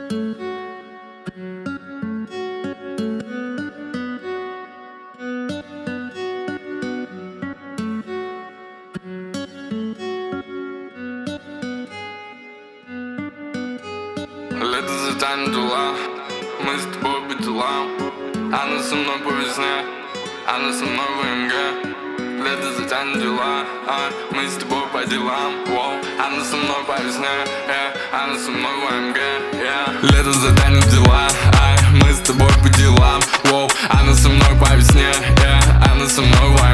Лето затянет дела, мы с тобой по делам. Она со мной по весне, она со мной в МГ. Лето затянет дела, мы с тобой по делам. Она со мной по весне, она со мной в МГ. Лето затянет дела, мы с тобой по делам. Она со мной по весне, она со мной в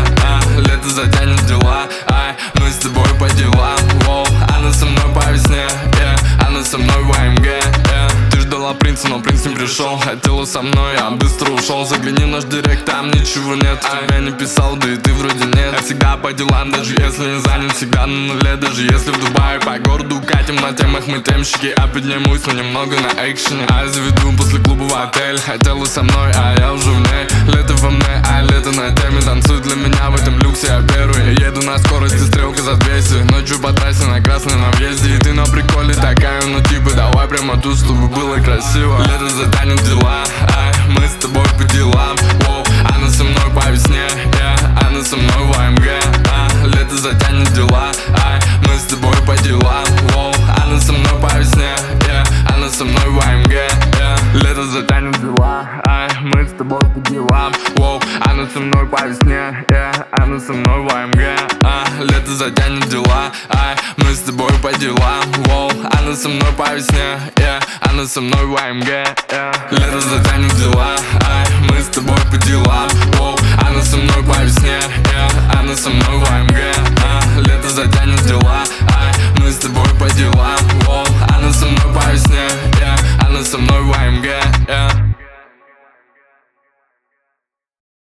МГ. Лето затянет дела, мы с тобой по делам. Она со мной по весне, она со мной в АМГ. Ты ждала принца, но принц не пришел. Хотела со мной, я быстро ушел. Загляни в наш директ, там ничего нет. Тебя не писал, да и ты вроде нет. Я всегда по делам, даже если не занят. Всегда на нуле, даже если в Дубае. По городу катим, на темах мы темщики. А поднимусь, но немного на экшене. А я заведу после клуба в отель. Хотела со мной, а я уже в ней. Лето во мне, а лето на теме. Танцуй для меня в этом люксе, я первый. Я еду на скорости, стрелка за 200. Ночью по трассе на красной на въезде. И ты на приколе такая, ну типа давай прямо тут, чтобы было красиво. Лето затянет дела, мы с тобой по делам. Она со мной по весне, она со мной в АМГ. Лето затянет дела, мы с тобой по делам. Она со мной по весне, она со мной в АМГ. Лето затянет дела, мы с тобой по делам. Она со мной по весне, она со мной в АМГ. Лето затянет дела, мы с тобой по делам. Она со мной по весне, она со мной в АМГ. Лето затянет дела, мы с тобой по делам. Она со мной по весне, она со мной в АМГ. Лето затянет дела, мы с тобой по делам. Она со мной по весне, она со мной в АМГ.